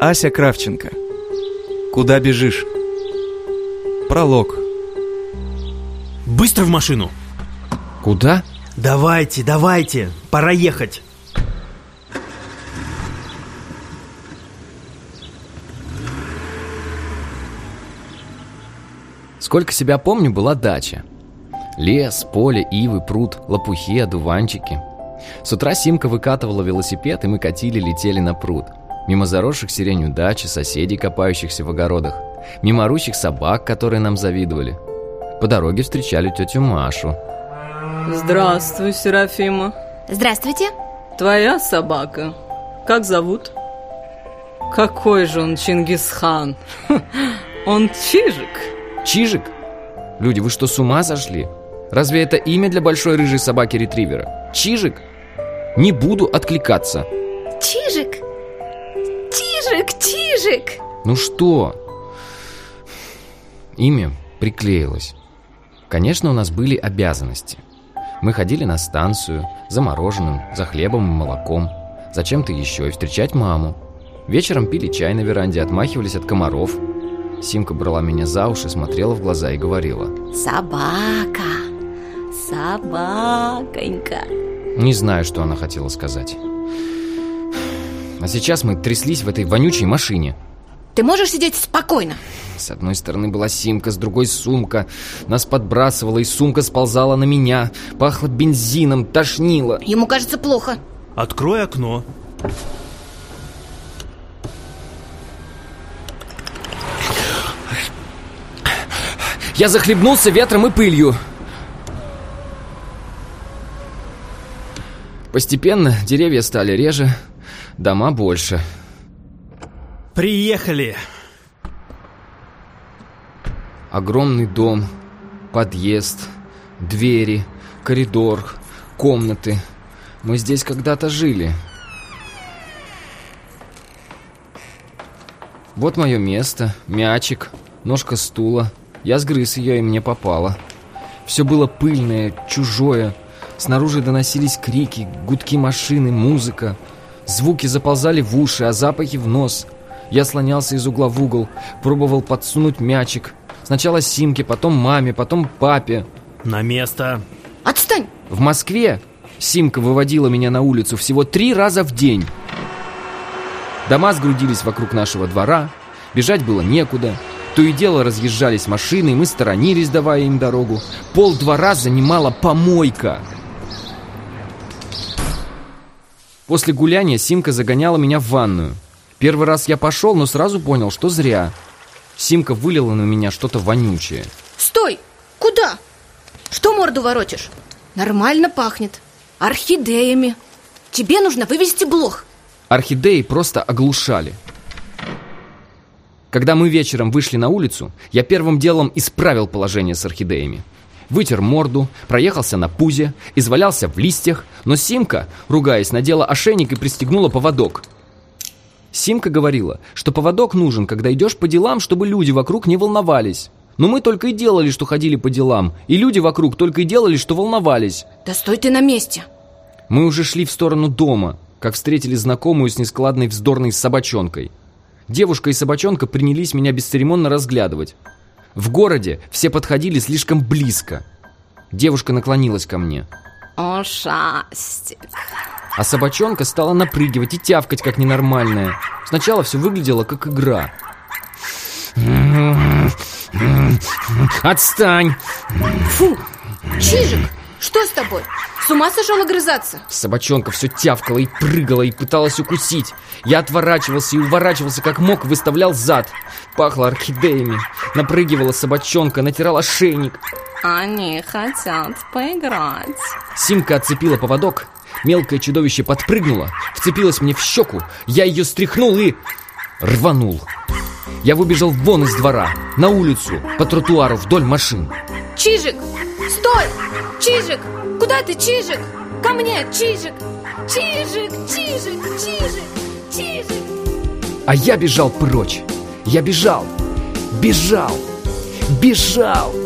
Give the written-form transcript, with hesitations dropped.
Ася Кравченко. Куда бежишь? Пролог. Быстро в машину! Куда? Давайте, пора ехать. Сколько себя помню, была дача. Лес, поле, ивы, пруд, лопухи, одуванчики. С утра Симка выкатывала велосипед, и мы летели на пруд. Мимо заросших сиренью дачи, соседей, копающихся в огородах. Мимо орущих собак, которые нам завидовали. По дороге встречали тетю Машу. Здравствуй, Серафима. Здравствуйте. Твоя собака. Как зовут? Какой же он Чингисхан? Он Чижик. Чижик? Люди, вы что, с ума сошли? Разве это имя для большой рыжей собаки-ретривера? Чижик? Не буду откликаться. Чижик. Чижик. Ну что? Имя приклеилось. Конечно, у нас были обязанности. Мы ходили на станцию за мороженым, за хлебом и молоком, за чем-то еще и встречать маму. Вечером пили чай на веранде, отмахивались от комаров. Симка брала меня за уши, смотрела в глаза и говорила: собаконька. Не знаю, что она хотела сказать. А сейчас мы тряслись в этой вонючей машине. Ты можешь сидеть спокойно? С одной стороны была Симка, с другой сумка. Нас подбрасывала, и сумка сползала на меня. Пахло бензином, тошнило. Ему кажется плохо. Открой окно. Я захлебнулся ветром и пылью. Постепенно деревья стали реже, дома больше. Приехали. Огромный дом, подъезд, двери, коридор, комнаты. Мы здесь когда-то жили. Вот мое место, мячик, ножка стула. Я сгрыз ее, и мне попало. Все было пыльное, чужое. Снаружи доносились крики, гудки машины, музыка. Звуки заползали в уши, а запахи в нос. Я слонялся из угла в угол, пробовал подсунуть мячик. Сначала Симке, потом маме, потом папе. На место. Отстань! В Москве Симка выводила меня на улицу всего 3 раза в день. Дома сгрудились вокруг нашего двора. Бежать было некуда. То и дело разъезжались машины, и мы сторонились, давая им дорогу. Пол-двора занимала помойка. После гуляния Симка загоняла меня в ванную. Первый раз я пошел, но сразу понял, что зря. Симка вылила на меня что-то вонючее. Стой! Куда? Что морду воротишь? Нормально пахнет. Орхидеями. Тебе нужно вывести блох. Орхидеи просто оглушали. Когда мы вечером вышли на улицу, я первым делом исправил положение с орхидеями. Вытер морду, проехался на пузе, извалялся в листьях, но Симка, ругаясь, надела ошейник и пристегнула поводок. Симка говорила, что поводок нужен, когда идешь по делам, чтобы люди вокруг не волновались. Но мы только и делали, что ходили по делам, и люди вокруг только и делали, что волновались. Да стой ты на месте. Мы уже шли в сторону дома, как встретили знакомую с нескладной вздорной собачонкой. Девушка и собачонка принялись меня бесцеремонно разглядывать. В городе все подходили слишком близко. Девушка наклонилась ко мне. Ушастик. А собачонка стала напрыгивать и тявкать, как ненормальная. Сначала все выглядело как игра. Отстань! Фу! Чижик, что с тобой? С ума сошел огрызаться? Собачонка все тявкала и прыгала, и пыталась укусить. Я отворачивался и уворачивался как мог, выставлял зад. Пахло орхидеями. Напрыгивала собачонка, натирала ошейник. Они хотят поиграть. Симка отцепила поводок. Мелкое чудовище подпрыгнуло, вцепилось мне в щеку. Я ее стряхнул и рванул. Я выбежал вон из двора, на улицу, по тротуару, вдоль машин. Чижик, стой! Чижик, куда ты, Чижик? Ко мне, Чижик! Чижик, Чижик, Чижик, Чижик! А я бежал прочь. Я бежал, бежал, бежал.